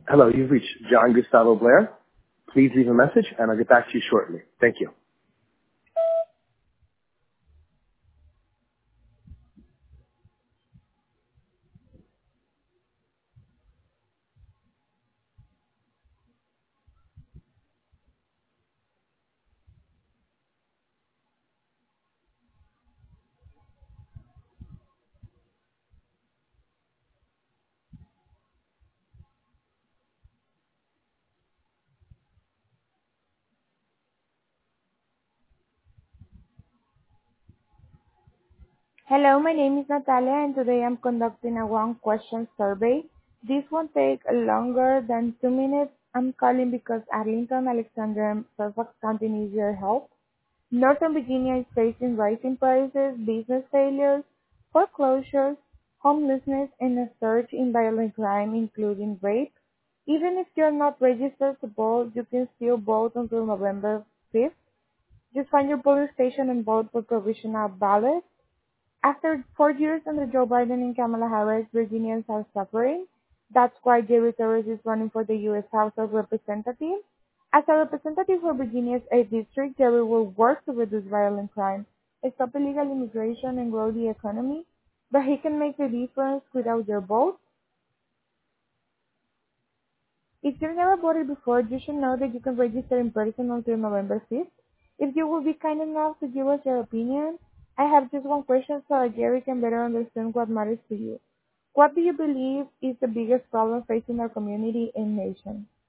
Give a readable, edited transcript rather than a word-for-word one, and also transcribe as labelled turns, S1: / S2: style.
S1: Hello, you've reached John Gustavo Blair. Please leave a message and I'll get back to you shortly. Thank you.
S2: Hello, my name is Natalia and today I'm conducting a one question survey. This won't take longer than 2 minutes. I'm calling because Arlington, Alexandria, and Fairfax County needs your help. Northern Virginia is facing rising prices, business failures, foreclosures, homelessness, and a surge in violent crime, including rape. Even if you're not registered to vote, you can still vote until November 5th. Just find your polling station and vote for provisional ballots. After 4 years under Joe Biden and Kamala Harris, Virginians are suffering. That's why Jerry Torres is running for the U.S. House of Representatives. As a representative for Virginia's 8th District, Jerry will work to reduce violent crime, stop illegal immigration, and grow the economy. But he can make the difference without your vote. If you've never voted before, you should know that you can register in person until November 5th. If you will be kind enough to give us your opinion, I have just one question so that Jerry can better understand what matters to you. What do you believe is the biggest problem facing our community and nation?